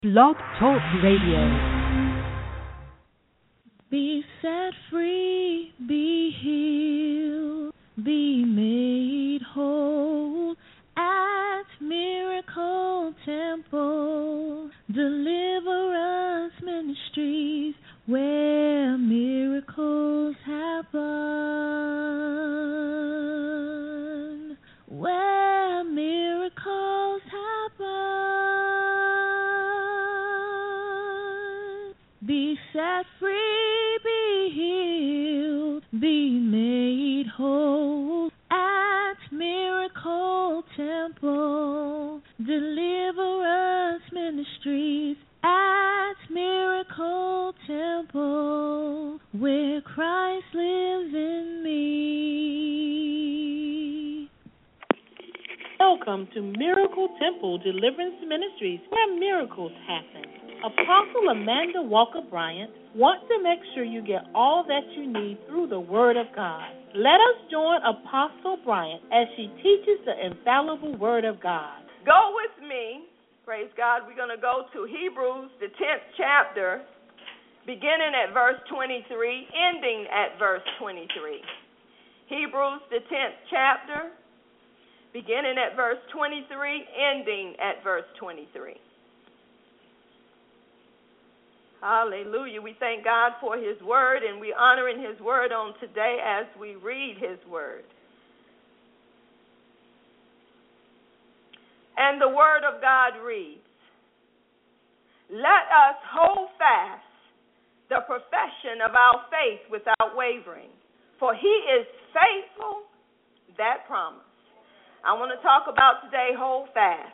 Blog Talk Radio. Be set free, be healed, be made whole at Miracle Temple, Deliverance Ministries, where miracles happen, where miracles happen. Be set free, be healed, be made whole at Miracle Temple, Deliverance Ministries at Miracle Temple, where Christ lives in me. Welcome to Miracle Temple Deliverance Ministries, where miracles happen. Apostle Amanda Walker Bryant wants to make sure you get all that you need through the Word of God. Let us join Apostle Bryant as she teaches the infallible Word of God. Go with me. Praise God. We're going to go to Hebrews, the 10th chapter, beginning at verse 23, ending at verse 23. Hebrews, the 10th chapter, beginning at verse 23, ending at verse 23. Hallelujah. We thank God for His Word, and we honoring His Word on today as we read His Word. And the Word of God reads, "Let us hold fast the profession of our faith without wavering, for He is faithful that promise." I want to talk about today, hold fast.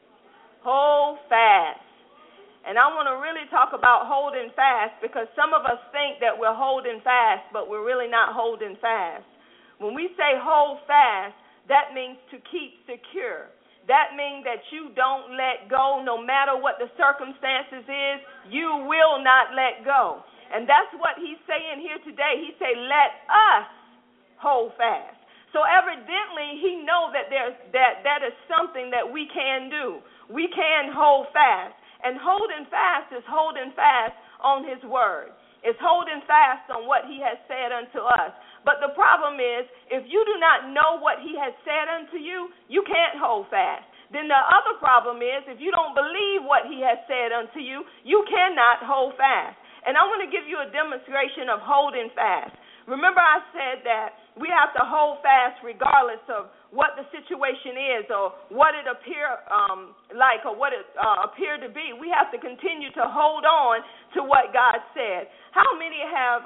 Hold fast. And I want to really talk about holding fast, because some of us think that we're holding fast, but we're really not holding fast. When we say hold fast, that means to keep secure. That means that you don't let go no matter what the circumstances is. You will not let go. And that's what he's saying here today. He said, let us hold fast. So evidently he knows that that is something that we can do. We can hold fast. And holding fast is holding fast on His Word. It's holding fast on what He has said unto us. But the problem is, if you do not know what He has said unto you, you can't hold fast. Then the other problem is, if you don't believe what He has said unto you, you cannot hold fast. And I want to give you a demonstration of holding fast. Remember I said that we have to hold fast regardless of what the situation is or what it appear like or what it appeared to be. We have to continue to hold on to what God said. How many have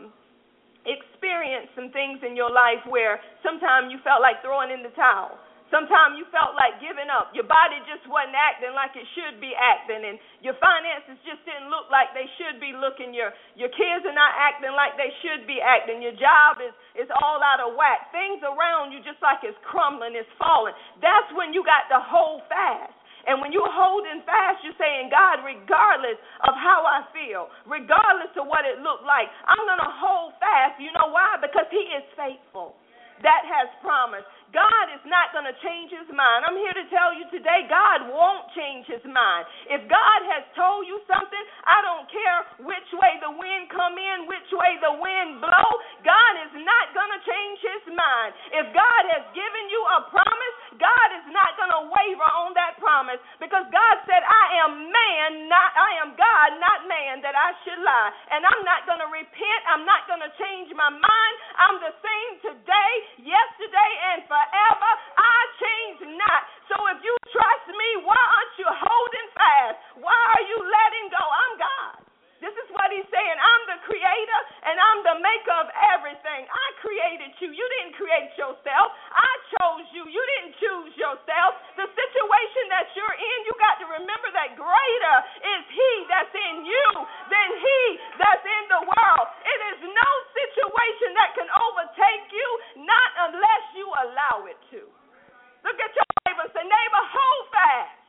experienced some things in your life where sometimes you felt like throwing in the towel? Sometimes you felt like giving up. Your body just wasn't acting like it should be acting, and your finances just didn't look like they should be looking. Your kids are not acting like they should be acting. Your job is all out of whack. Things around you just like it's crumbling, it's falling. That's when you got to hold fast. And when you're holding fast, you're saying, God, regardless of how I feel, regardless of what it looked like, I'm going to hold fast. You know why? Because He is faithful. That has promised. God is not going to change His mind. I'm here to tell you today, God won't change His mind. If God has told you something, I don't care which way the wind come in, which way the wind blow, God is not going to change His mind. If God has given you a promise, God is not going to waver on that promise, because God said, I am God, not man, that I should lie. And I'm not going to repent. I'm not going to change my mind. I'm the same today, yesterday, and forever. I change not. So if you trust me, why aren't you holding fast? Why are you letting go? I'm God. This is what He's saying. I'm the creator, and I'm the maker of everything. I created you. You didn't create yourself. I chose you. You didn't choose yourself. The situation that you're in, you got to remember that greater is He that's in you than he that's in the world. It is no situation that can overtake you, not unless you allow it to. Look at your neighbor. Say, neighbor, hold fast.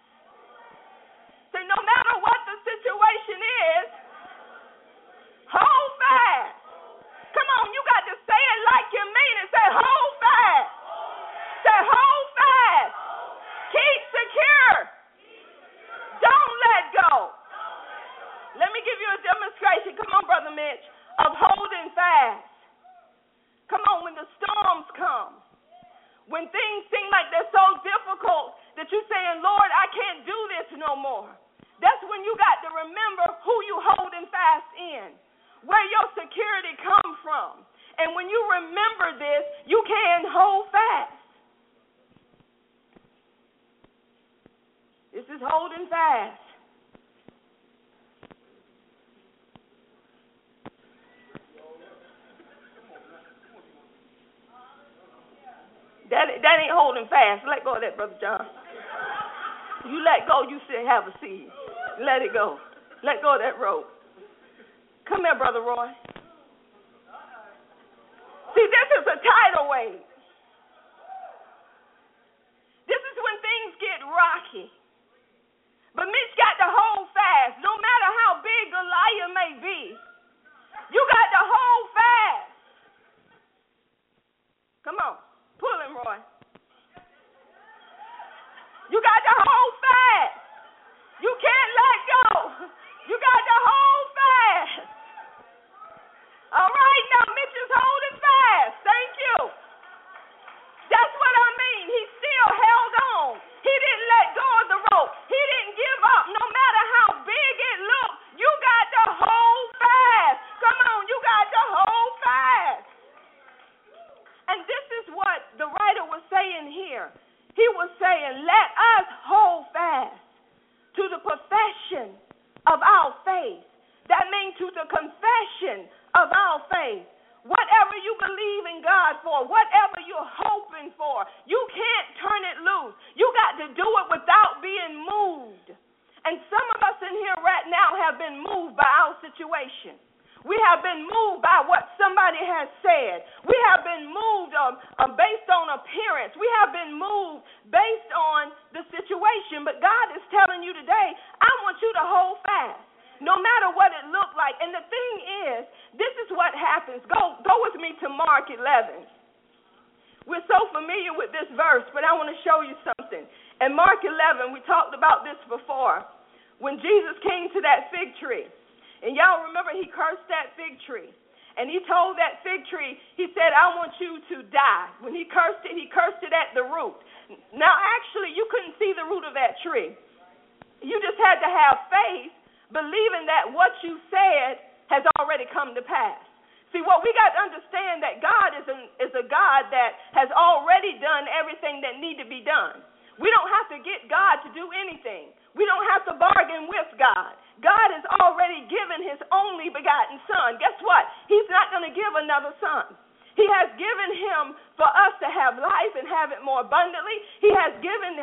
Say, no matter what the situation is, hold fast. Come on, you got to say it like you mean it. Say, hold fast. Say, hold fast. Keep secure. Don't let go. illustration, come on, Brother Mitch, of holding fast. Come on, when the storms come, when things seem like they're so difficult that you're saying, Lord, I can't do this no more. That's when you got to remember who you holding fast in, where your security comes from. And when you remember this, you can hold fast. This is holding fast. That ain't holding fast. Let go of that, Brother John. You let go, you still have a seed. Let it go. Let go of that rope. Come here, Brother Roy. See, this is a tidal wave. This is when things get rocky. But Mitch got to hold fast. No matter how big Goliath may be, you got to hold fast. Come on. Pull him, Roy. You got to hold fast. You can't let go. You got to hold fast. All right, now Mitch is holding fast. Thank you. That's what I mean. He still held on. He didn't let go of the rope. He didn't give up. No matter how big it looked, you got to hold fast. Come on, you got to hold fast. And this is what the writer was saying here. He was saying, let us hold fast to the profession of our faith. That means to the confession of our faith. Whatever you believe in God for, whatever you're hoping for, you can't turn it loose. You got to do it without being moved. And some of us in here right now have been moved by our situation. We have been moved by what somebody has said. We have been moved based on appearance. We have been moved based on the situation. But God is telling you today, I want you to hold fast, no matter what it looked like. And the thing is, this is what happens. Go with me to Mark 11. We're so familiar with this verse, but I want to show you something. In Mark 11, we talked about this before. When Jesus came to that fig tree, and y'all remember he cursed that fig tree. And he told that fig tree, he said, I want you to die. When he cursed it at the root. Now, actually, you couldn't see the root of that tree. You just had to have faith, believing that what you said has already come to pass. See, what we got to understand that God is a God that has already done everything that need to be done. We don't have to get God to do anything. We don't have to bargain with God. God has already given his only begotten son. Guess what? He's not going to give another son. He has given him for us to have life and have it more abundantly. He has given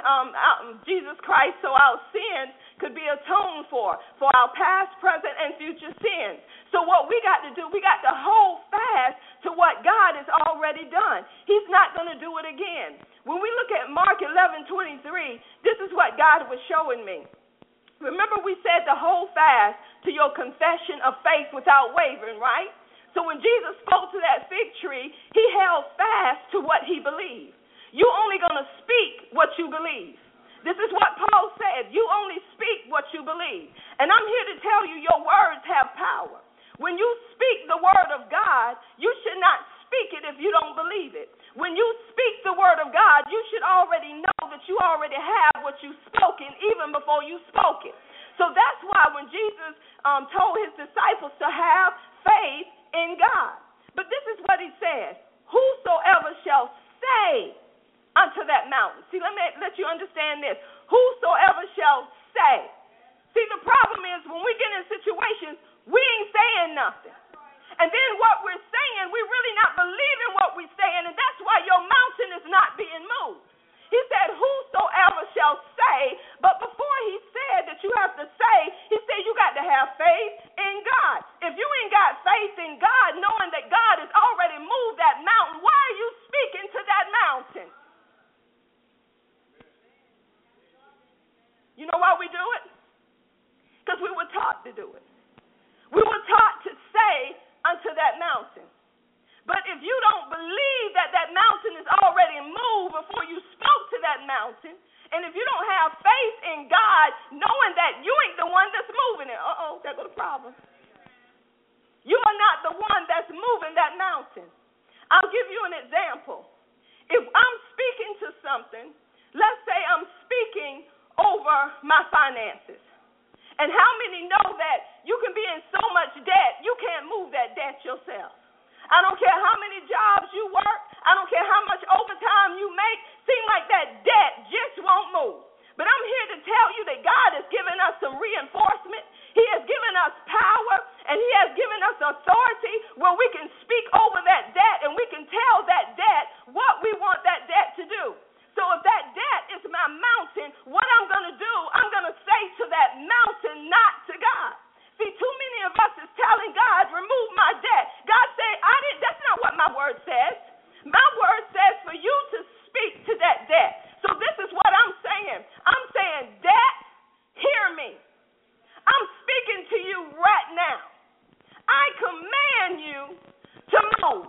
Jesus Christ so our sins could be atoned for our past, present, and future sins. So what we got to do, we got to hold fast to what God has already done. He's not going to do it again. When we look at Mark 11:23, this is what God was showing me. Remember we said to hold fast to your confession of faith without wavering, right? So when Jesus spoke to that fig tree, he held fast to what he believed. You're only going to speak what you believe. This is what Paul said. You only speak what you believe. And I'm here to tell you your words have power. When you speak the word of God, you should not speak it if you don't believe it. When you speak the word of God, you should already know that you already have what you've spoken even before you spoke it. So that's why when Jesus told his disciples to have faith in God. But this is what he says, whosoever shall say unto that mountain. See, let me let you understand this. Whosoever shall say. See, the problem is when we get in situations, we ain't saying nothing. And then what we're saying, we're really not believing what we're saying, and that's why your mountain is not being moved. He said, whosoever shall say, but before he said that you have to say, he said you got to have faith in God. If you ain't got faith in God, knowing that God has already moved that mountain, why are you speaking to that mountain? You know why we do it? Because we were taught to do it. We were taught to say unto that mountain. But if you don't believe that that mountain is already moved before you spoke to that mountain, and if you don't have faith in God, knowing that you ain't the one that's moving it, there goes the problem. the one that's moving that mountain. I'll give you an example. If I'm speaking to something, let's say I'm speaking over my finances. And how many know that you can be in so much debt, you can't move that debt yourself? I don't care how many jobs you work. I don't care how much overtime you make. Seem like that debt just won't move. But I'm here to tell you that God has given us some reinforcement. He has given us power, and He has given us authority where we can speak over that debt, and we can tell that debt what we want that debt to do. So if that debt is my mountain, what I'm going to do, I'm going to say to that mountain, not to God. See, too many of us is telling God, remove my debt. God say, that's not what my word says. My word says for you to speak to that debt. So this is what I'm saying. I'm saying, debt, hear me. I'm speaking to you right now. I command you to move.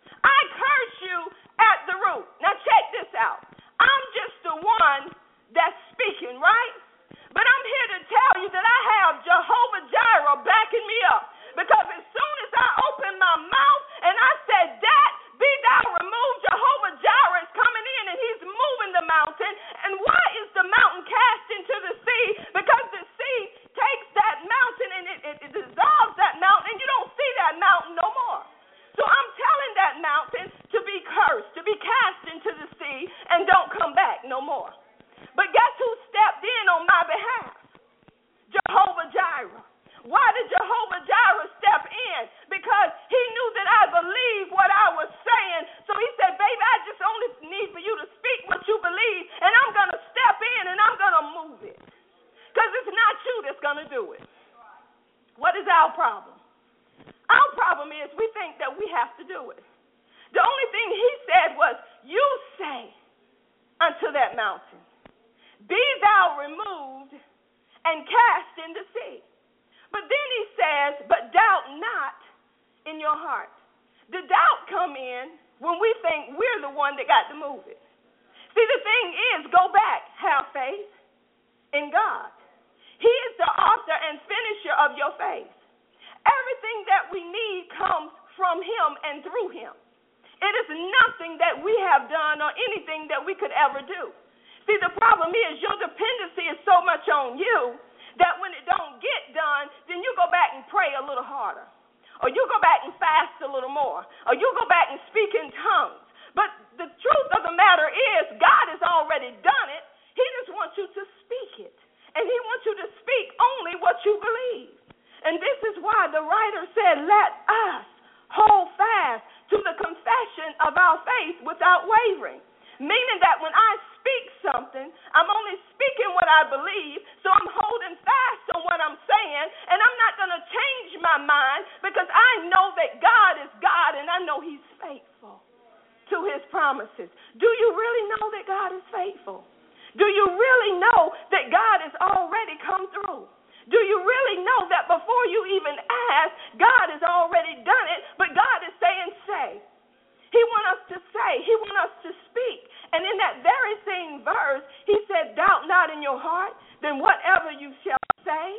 I curse you at the root. Now check this out. I'm just the one that's speaking, right? But I'm here to tell you that I have Jehovah Jireh backing me up. Because as soon as I opened my mouth and I said, that be thou removed, Jehovah Jireh is coming in and He's moving the mountain. And why is the mountain cast into the sea? Because the sea takes that mountain and it dissolves that mountain, and you don't see that mountain no more. So I'm telling that mountain to be cursed, to be cast into the sea, and don't come back no more. But guess who stepped in on my behalf? Jehovah Jireh. Why did Jehovah Jireh step in? Because He knew that I believed what I was saying. So He said, baby, I just only need for you to speak what you believe, and I'm going to step in and I'm going to move it. Because it's not you that's going to do it. What is our problem? Our problem is we think that we have to do it. The only thing He said was, you say unto that mountain, be thou removed and cast in the sea. But then He says, but doubt not in your heart. The doubt come in when we think we're the one that got to move it. See, the thing is, go back, have faith in God. He is the author and finisher of your faith. Everything that we need comes from Him and through Him. It is nothing that we have done or anything that we could ever do. See, the problem is your dependency is so much on you that when it don't get done, then you go back and pray a little harder. Or you go back and fast a little more. Or you go back and speak in tongues. But the truth of the matter is God has already done it. He just wants you to speak it. And He wants you to speak only what you believe. And this is why the writer said, let us hold fast to the confession of our faith without wavering. Meaning that when I speak something, I'm only speaking what I believe, so I'm holding fast on what I'm saying, and I'm not going to change my mind because I know that God is God and I know He's faithful to His promises. Do you really know that God is faithful? Do you really know that God has already come through? Do you really know that before you even ask, God has already done it, but God is saying, say. He wants us to say. He wants us to speak. And in that very same verse, He said, doubt not in your heart, then whatever you shall say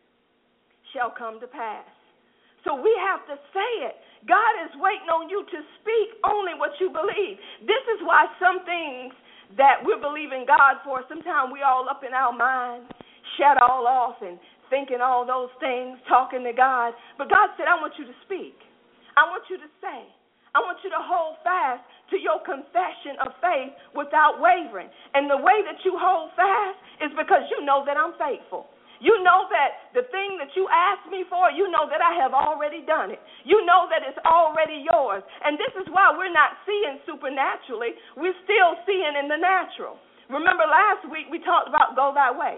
shall come to pass. So we have to say it. God is waiting on you to speak only what you believe. This is why some things that we're believing God for, sometimes we all up in our mind, shut all off and thinking all those things, talking to God. But God said, I want you to speak. I want you to say. I want you to hold fast to your confession of faith without wavering. And the way that you hold fast is because you know that I'm faithful. You know that the thing that you asked me for, you know that I have already done it. You know that it's already yours. And this is why we're not seeing supernaturally. We're still seeing in the natural. Remember last week we talked about go thy way.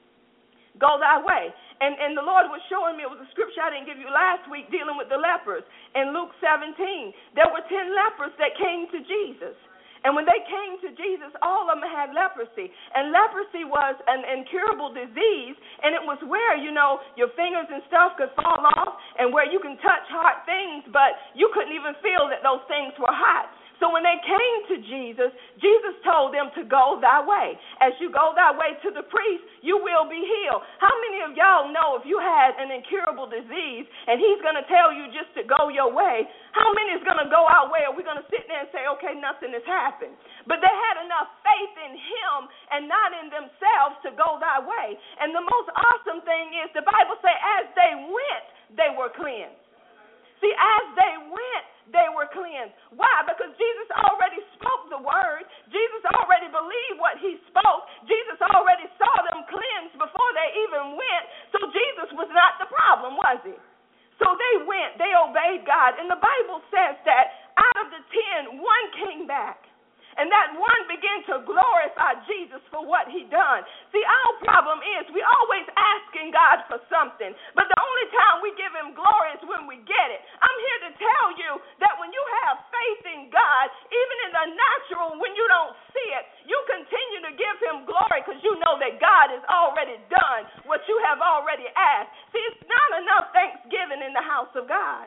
Go thy way. And the Lord was showing me, it was a scripture I didn't give you last week dealing with the lepers. In Luke 17, there were 10 lepers that came to Jesus. And when they came to Jesus, all of them had leprosy. And leprosy was an incurable disease, and it was where, your fingers and stuff could fall off and where you can touch hot things, but you couldn't even feel that those things were hot. So when they came to Jesus, Jesus told them to go thy way. As you go thy way to the priest, you will be healed. How many of y'all know if you had an incurable disease and he's going to tell you just to go your way, how many is going to go our way? Are we going to sit there and say, okay, nothing has happened? But they had enough faith in him and not in themselves to go thy way. And the most awesome thing is the Bible says as they went, they were cleansed. See, as they went, they were cleansed. Why? Because Jesus already spoke the word. Jesus already believed what he spoke. Jesus already saw them cleansed before they even went. So Jesus was not the problem, was he? So they went. They obeyed God. And the Bible says that out of the 10, one came back. And that one began to glorify Jesus for what he done. See, our problem is we always asking God for something, but the only time we give him glory is when we get it. I'm here to tell you that when you have faith in God, even in the natural, when you don't see it, you continue to give him glory because you know that God has already done what you have already asked. See, it's not enough thanksgiving in the house of God.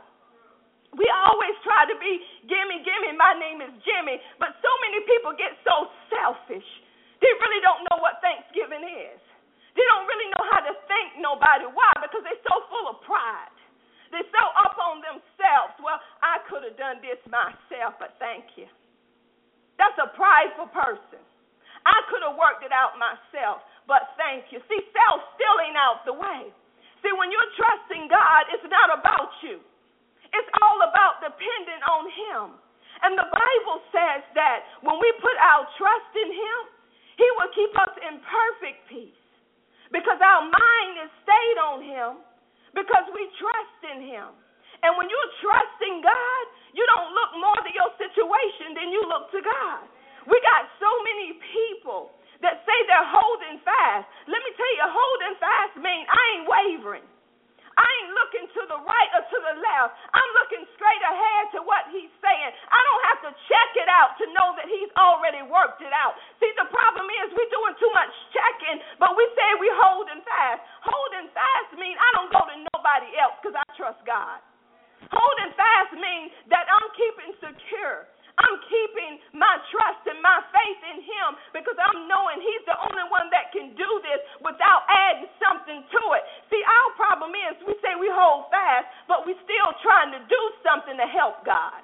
We always try to be, gimme, my name is Jimmy, but so many people get so selfish. They really don't know what Thanksgiving is. They don't really know how to thank nobody. Why? Because they're so full of pride. They're so up on themselves. Well, I could have done this myself, but thank you. That's a prideful person. I could have worked it out myself, but thank you. See, self still ain't out the way. See, when you're trusting God, it's not about you. It's all about depending on him. And the Bible says that when we put our trust in him, he will keep us in perfect peace because our mind is stayed on him because we trust in him. And when you're trusting God, you don't look more to your situation than you look to God. We got so many people that say they're holding fast. Let me tell you, holding fast means I ain't wavering. I ain't looking to the right or to the left. I'm looking straight ahead to what he's saying. I don't have to check it out to know that he's already worked it out. See, the problem is we're doing too much checking, but we say we're holding fast. Holding fast means I don't go to nobody else because I trust God. Holding fast means that I'm keeping secure. I'm keeping my trust and my faith in him because I'm knowing he's the only one that can do this without adding something to it. See, our problem is we say we hold fast, but we're still trying to do something to help God.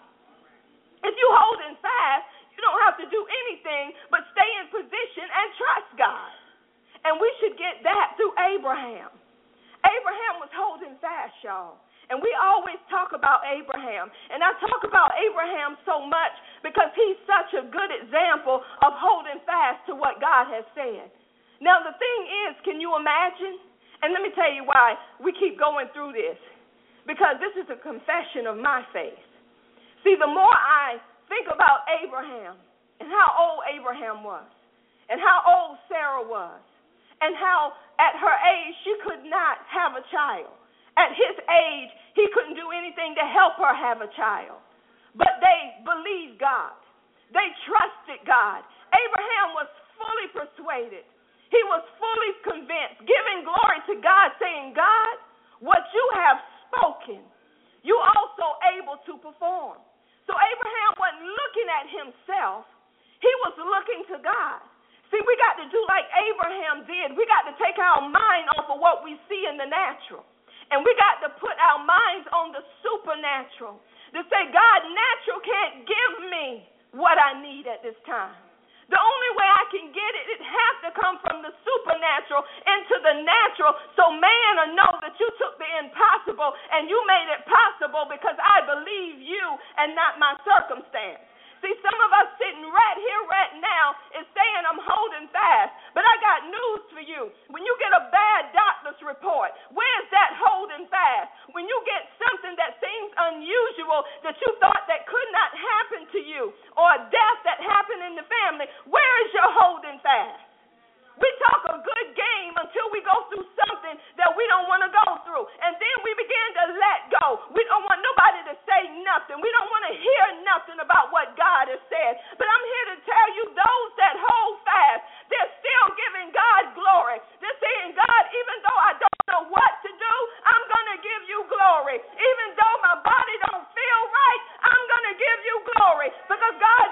If you're holding fast, you don't have to do anything but stay in position and trust God. And we should get that through Abraham. Abraham was holding fast, y'all. And we always talk about Abraham. And I talk about Abraham so much because he's such a good example of holding fast to what God has said. Now, the thing is, can you imagine? And let me tell you why we keep going through this. Because this is a confession of my faith. See, the more I think about Abraham and how old Abraham was and how old Sarah was and how at her age she could not have a child. At his age, he couldn't do anything to help her have a child. But they believed God. They trusted God. Abraham was fully persuaded. He was fully convinced, giving glory to God, saying, God, what you have spoken, you also able to perform. So Abraham wasn't looking at himself. He was looking to God. See, we got to do like Abraham did. We got to take our mind off of what we see in the natural. And we got to put our minds on the supernatural. To say, God, natural can't give me what I need at this time. The only way I can get it, it has to come from the supernatural into the natural so man will know that you took the impossible and you made it possible because I believe you and not my circumstance. See, some of us sitting right here, right now, is saying I'm holding fast. But I got news for you. When you get a bad doctor's report, where's that holding fast? When you get something that seems unusual that you thought that could not happen to you, or a death that happened in the family, where is your holding fast? We talk a good game until we go through something that we don't want to go through. And then we begin to let go. We don't want nobody to say nothing. We don't want to hear nothing about what God has said. But I'm here to tell you, those that hold fast, they're still giving God glory. They're saying, God, even though I don't know what to do, I'm going to give you glory. Even though my body don't feel right, I'm going to give you glory. Because God,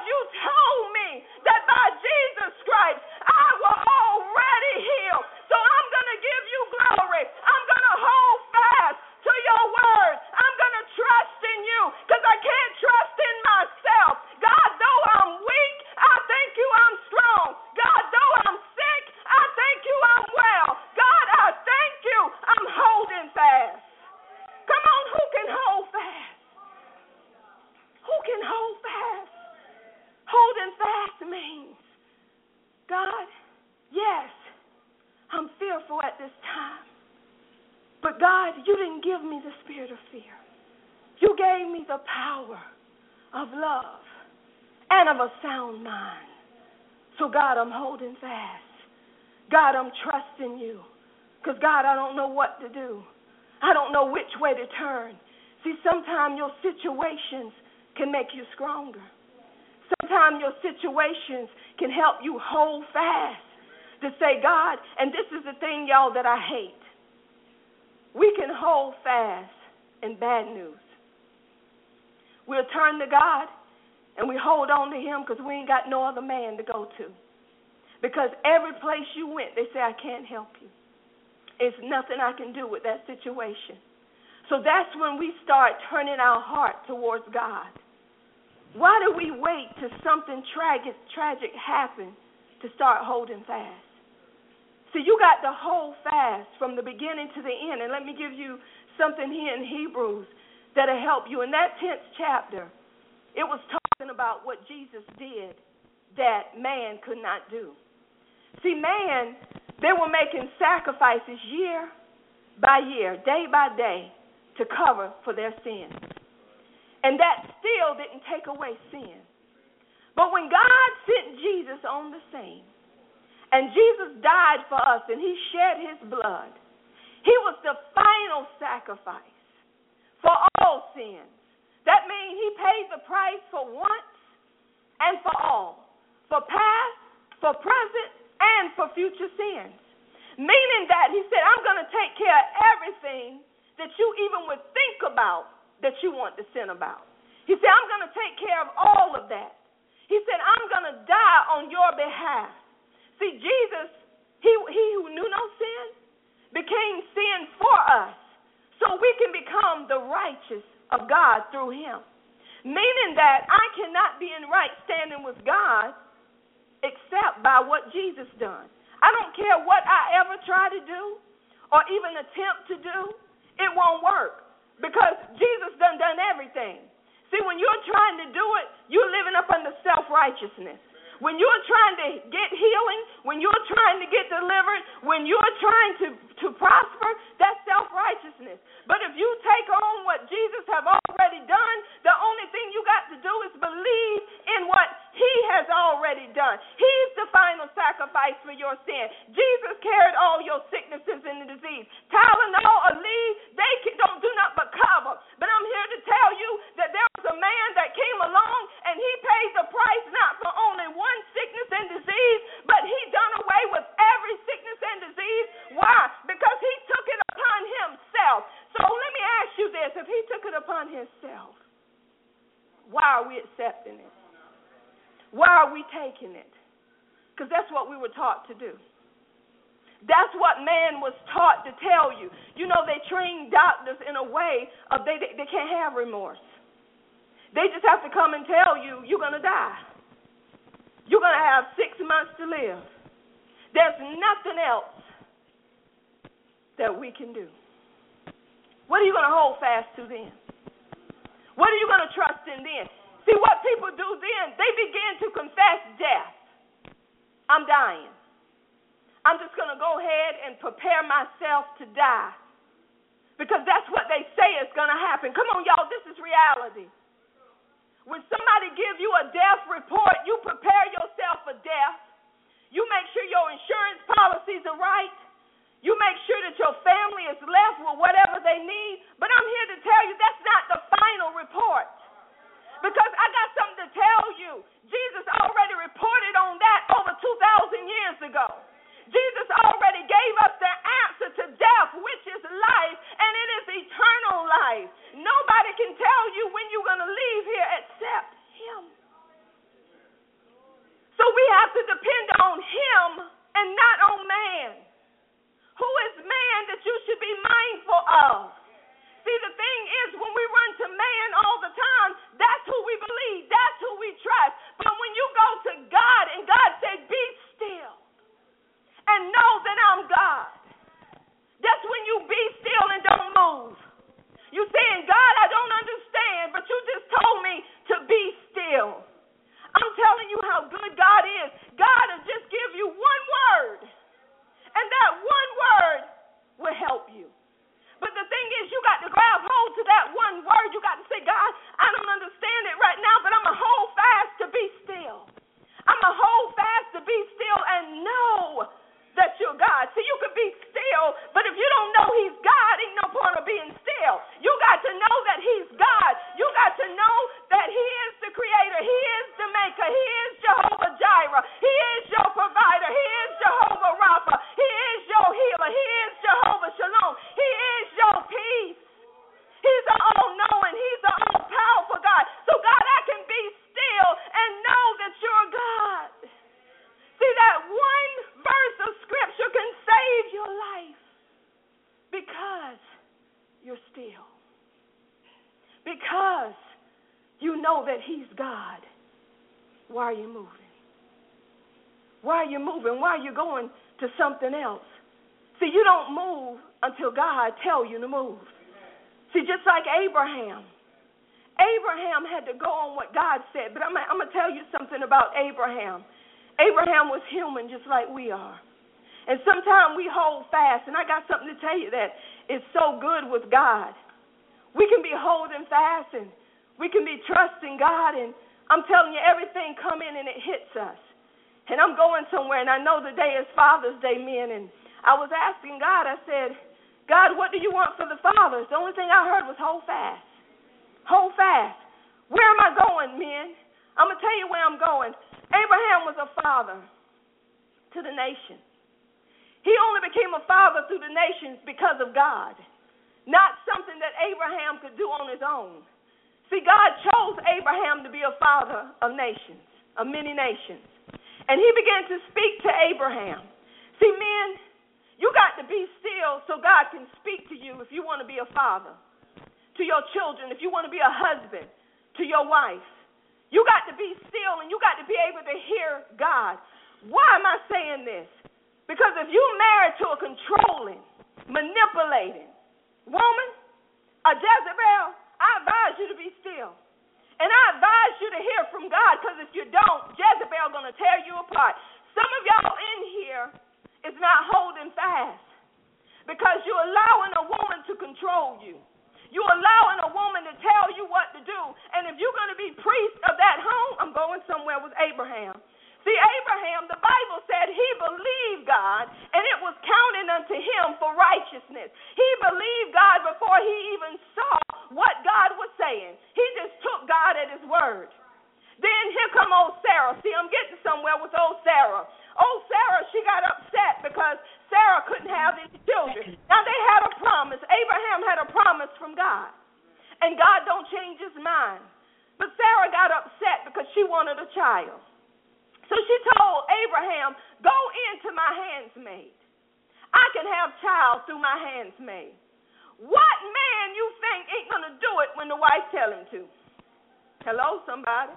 But God, you didn't give me the spirit of fear. You gave me the power of love and of a sound mind. So God, I'm holding fast. God, I'm trusting you. Because God, I don't know what to do. I don't know which way to turn. See, sometimes your situations can make you stronger. Sometimes your situations can help you hold fast to say, God, and this is the thing, y'all, that I hate. We can hold fast in bad news. We'll turn to God and we hold on to him because we ain't got no other man to go to. Because every place you went, they say, I can't help you. It's nothing I can do with that situation. So that's when we start turning our heart towards God. Why do we wait till something tragic happens to start holding fast? See, you got to hold fast from the beginning to the end. And let me give you something here in Hebrews that'll help you. In that 10th chapter, it was talking about what Jesus did that man could not do. See, man, they were making sacrifices year by year, day by day, to cover for their sins. And that still didn't take away sin. But when God sent Jesus on the scene, and Jesus died for us, and he shed his blood, he was the final sacrifice for all sins. That means he paid the price for once and for all, for past, for present, and for future sins. Meaning that he said, I'm going to take care of everything that you even would think about that you want to sin about. He said, I'm going to take care of all of that. He said, I'm going to die on your behalf. See, Jesus, he who knew no sin, became sin for us so we can become the righteous of God through him. Meaning that I cannot be in right standing with God except by what Jesus done. I don't care what I ever try to do or even attempt to do, it won't work because Jesus done everything. See, when you're trying to do it, you're living up under self-righteousness. When you're trying to get healing, when you're trying to get delivered, when you're trying to prosper, that's self-righteousness. But if you take on what Jesus have already done, the only thing you got to do is believe in what he has already done. He's the final sacrifice for your sin. Jesus carried all your sicknesses and the disease. Tylenol, Aleve, they don't do nothing but cover. But I'm here to tell you that there was a man that came along and he paid the price not for only one sickness and disease, but he done away with every sickness and disease. Why? Because he took it upon himself. So let me ask you this. If he took it upon himself, why are we accepting it? Why are we taking it? Because that's what we were taught to do. That's what man was taught to tell you. You know, they train doctors in a way of they can't have remorse. They just have to come and tell you, you're going to die. You're going to have 6 months to live. There's nothing else that we can do. What are you going to hold fast to then? What are you going to trust in then? See, what people do then, they begin to confess death. I'm dying. I'm just going to go ahead and prepare myself to die. Because that's what they say is going to happen. Come on, y'all, this is reality. When somebody gives you a death report, you prepare yourself for death. You make sure your insurance policies are right. You make sure that your family is left with whatever they need. But I'm here to tell you that's not the final report. Because I got something to tell you. Jesus already reported on that over 2,000 years ago. Jesus already gave us the answer to death, which is life, and it is eternal life. Nobody can tell you when you're going to leave here except him. So we have to depend on him and not on man. Who is man that you should be mindful of? See, the thing is, when we run to man all the time, that's who we believe, that's who we trust. But when you go to God and God says, be still and know that I'm God, that's when you be still and don't move. You saying, God, I don't understand, but you just told me to be still. I'm telling you how good God is. God will just give you one word, and that one word will help you. that one word, you got to say, God, I don't understand it right now, but I'm going to hold fast to be still. I'm going to hold fast to be still and know that you're God. See, you could be still, but if you don't know he's God, ain't no point of being still. You got to know that he's God. You got to know that he is the creator. He is the maker. He is Jehovah Jireh. He is your provider. He is Jehovah Rapha. He is your healer. He is Jehovah Shalom. He is your peace. He's the all-knowing. He's the all-powerful God. So, God, I can be still and know that you're God. See, that one verse of Scripture can save your life because you're still. Because you know that he's God. Why are you moving? Why are you moving? Why are you going to something else? See, you don't move until God tells you to move. See, just like Abraham had to go on what God said. But I'm going to tell you something about Abraham. Abraham was human just like we are. And sometimes we hold fast. And I got something to tell you that is so good with God. We can be holding fast and we can be trusting God. And I'm telling you, everything come in and it hits us. And I'm going somewhere, and I know the day is Father's Day, men. And I was asking God, I said, God, what do you want for the fathers? The only thing I heard was hold fast. Hold fast. Where am I going, men? I'm going to tell you where I'm going. Abraham was a father to the nation. He only became a father to the nations because of God, not something that Abraham could do on his own. See, God chose Abraham to be a father of nations, of many nations. And he began to speak to Abraham. See, men, you got to be still so God can speak to you if you want to be a father, to your children, if you want to be a husband, to your wife. You got to be still and you got to be able to hear God. Why am I saying this? Because if you're married to a controlling, manipulating woman, a Jezebel, I advise you to be still. And I advise you to hear from God, because if you don't, Jezebel going to tear you apart. Some of y'all in here is not holding fast because you're allowing a woman to control you. You're allowing a woman to tell you what to do. And if you're going to be priest of that home, I'm going somewhere with Abraham. See, Abraham, the Bible said he believed God, and it was counted unto him for righteousness. He believed God before he even saw what God was saying. He just took God at his word. Then here come old Sarah. See, I'm getting somewhere with old Sarah. Old Sarah, she got upset because Sarah couldn't have any children. Now, they had a promise. Abraham had a promise from God, and God don't change his mind. But Sarah got upset because she wanted a child. So she told Abraham, go into my handsmaid. I can have child through my handsmaid. What man you think ain't going to do it when the wife tell him to? Hello, somebody?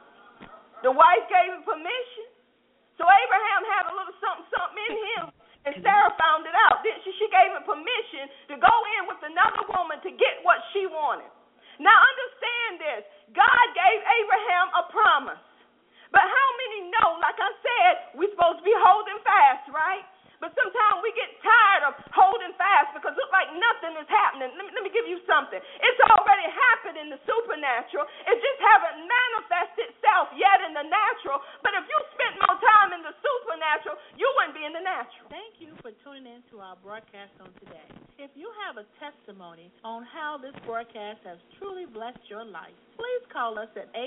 The wife gave him permission. So Abraham had a little something in him. And Sarah found it out. Then she gave him permission to go in with another woman to get what she wanted. Now understand this. God gave Abraham a promise. But how many know, like I said, we're supposed to be holding fast, right? But sometimes we get tired of holding fast because it looks like nothing is happening. Let me give you something. It's already happened in the supernatural. It just haven't manifested itself yet in the natural. But if you spent more time in the supernatural, you wouldn't be in the natural. Thank you for tuning in to our broadcast on today. If you have a testimony on how this broadcast has truly blessed your life, please call us at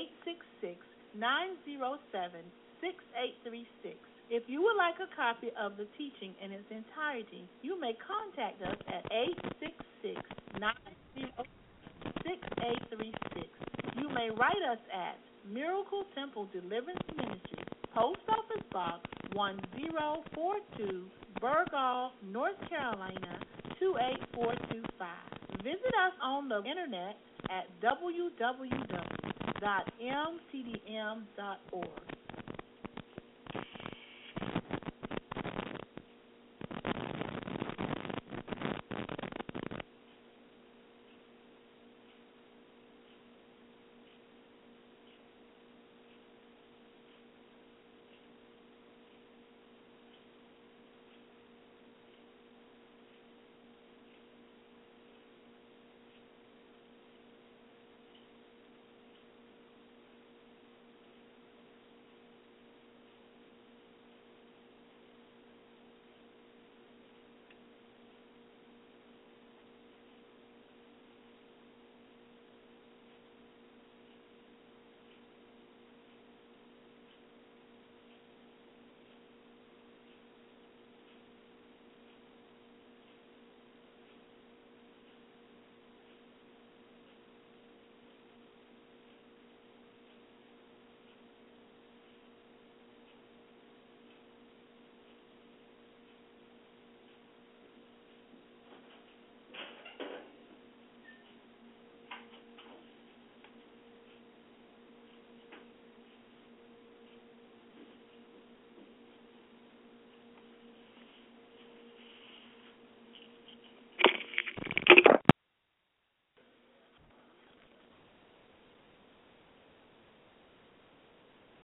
866-907-6836. If you would like a copy of the teaching in its entirety, you may contact us at 866-907-6836. You may write us at Miracle Temple Deliverance Ministries, Post Office Box 1042, Burgaw, North Carolina 28425. Visit us on the internet at www.mcdm.org.